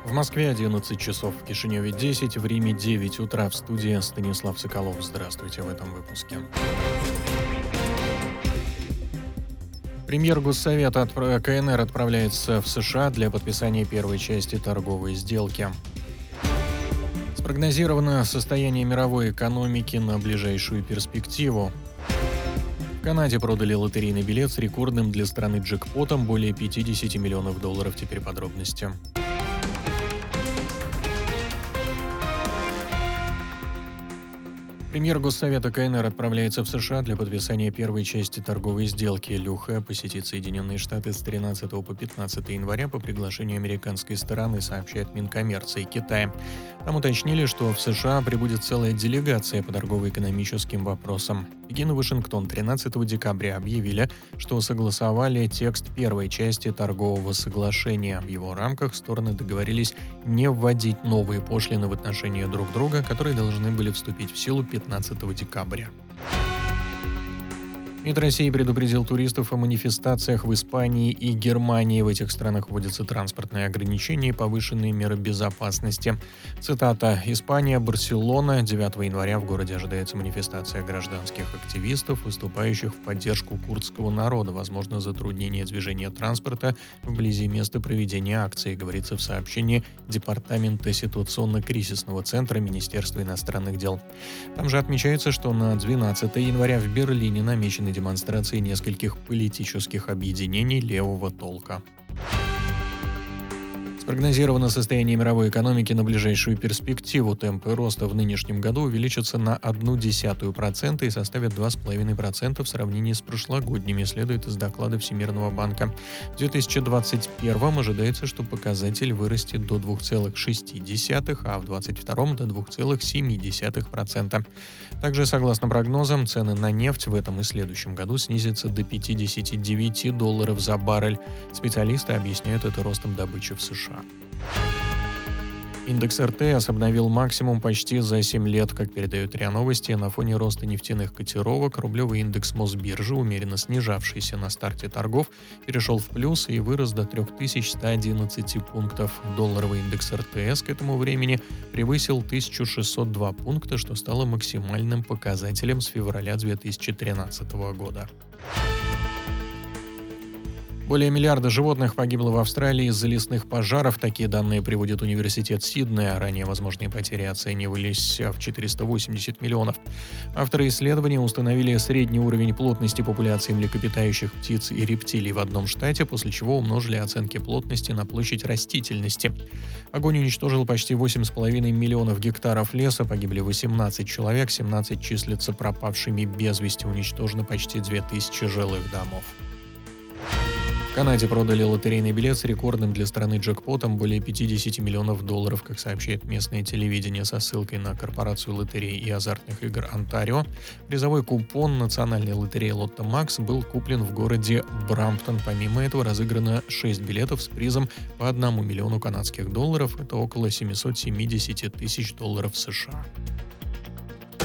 В Москве 11 часов, в Кишиневе 10, в Риме 9 утра. В студии Станислав Соколов. Здравствуйте в этом выпуске. Премьер Госсовета КНР отправляется в США для подписания первой части торговой сделки. Спрогнозировано состояние мировой экономики на ближайшую перспективу. В Канаде продали лотерейный билет с рекордным для страны джекпотом более $50 миллионов. Теперь подробности. Премьер Госсовета КНР отправляется в США для подписания первой части торговой сделки. Лю Хэ посетит Соединенные Штаты с 13 по 15 января по приглашению американской стороны, сообщает Минкоммерции Китая. Там уточнили, что в США прибудет целая делегация по торгово-экономическим вопросам. Пекин и Вашингтон 13 декабря объявили, что согласовали текст первой части торгового соглашения. В его рамках стороны договорились не вводить новые пошлины в отношении друг друга, которые должны были вступить в силу 15 декабря. МИД России предупредил туристов о манифестациях в Испании и Германии. В этих странах вводятся транспортные ограничения и повышенные меры безопасности. Цитата. «Испания, Барселона. 9 января в городе ожидается манифестация гражданских активистов, выступающих в поддержку курдского народа. Возможно, затруднение движения транспорта вблизи места проведения акции», говорится в сообщении Департамента ситуационно-кризисного центра Министерства иностранных дел. Там же отмечается, что на 12 января в Берлине намечены демонстрации нескольких политических объединений левого толка. Спрогнозировано состояние мировой экономики на ближайшую перспективу. Темпы роста в нынешнем году увеличатся на 0,1% и составят 2,5% в сравнении с прошлогодними, следует из доклада Всемирного банка. В 2021 ожидается, что показатель вырастет до 2,6%, а в 2022 до 2,7%. Также, согласно прогнозам, цены на нефть в этом и следующем году снизятся до $59 за баррель. Специалисты объясняют это ростом добычи в США. Индекс РТС обновил максимум почти за 7 лет, как передают РИА Новости. На фоне роста нефтяных котировок рублевый индекс Мосбиржи, умеренно снижавшийся на старте торгов, перешел в плюс и вырос до 3111 пунктов. Долларовый индекс РТС к этому времени превысил 1602 пункта, что стало максимальным показателем с февраля 2013 года. Более миллиарда животных погибло в Австралии из-за лесных пожаров. Такие данные приводит университет Сиднея. Ранее возможные потери оценивались в 480 миллионов. Авторы исследования установили средний уровень плотности популяции млекопитающих, птиц и рептилий в одном штате, после чего умножили оценки плотности на площадь растительности. Огонь уничтожил почти 8,5 миллионов гектаров леса, погибли 18 человек, 17 числятся пропавшими без вести, уничтожено почти 2000 жилых домов. В Канаде продали лотерейный билет с рекордным для страны джекпотом более $50 миллионов, как сообщает местное телевидение со ссылкой на корпорацию лотерей и азартных игр Онтарио. Призовой купон национальной лотереи Лотто Макс был куплен в городе Брамптон. Помимо этого разыграно 6 билетов с призом по $1 миллиону канадских долларов. Это около $770 тысяч США.